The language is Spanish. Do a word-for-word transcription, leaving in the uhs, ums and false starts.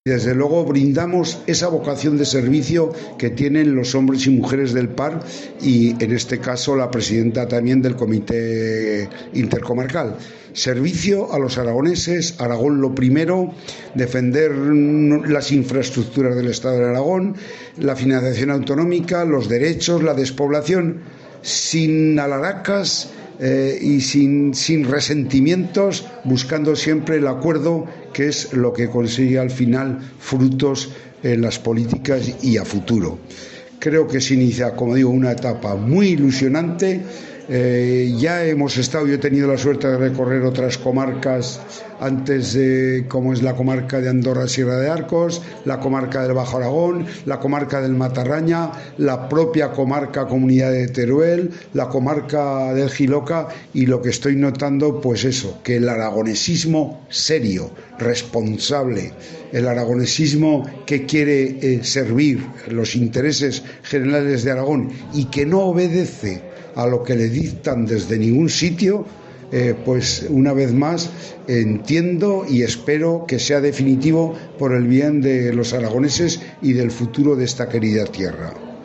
Desde luego brindamos esa vocación de servicio que tienen los hombres y mujeres del P A R y en este caso la presidenta también del Comité Intercomarcal. Servicio a los aragoneses, Aragón lo primero, defender las infraestructuras del Estado de Aragón, la financiación autonómica, los derechos, la despoblación, sin alaracas eh, y sin, sin resentimientos, buscando siempre el acuerdo, que es lo que consigue al final frutos en las políticas y a futuro. Creo que se inicia, como digo, una etapa muy ilusionante. Eh, ya hemos estado, yo he tenido la suerte de recorrer otras comarcas antes de, como es la comarca de Andorra Sierra de Arcos, la comarca del Bajo Aragón, la comarca del Matarraña, la propia comarca Comunidad de Teruel, la comarca del Jiloca, y lo que estoy notando, pues eso, que el aragonesismo serio, responsable, el aragonesismo que quiere eh, servir los intereses generales de Aragón y que no obedece a lo que le dictan desde ningún sitio, eh, pues una vez más entiendo y espero que sea definitivo por el bien de los aragoneses y del futuro de esta querida tierra.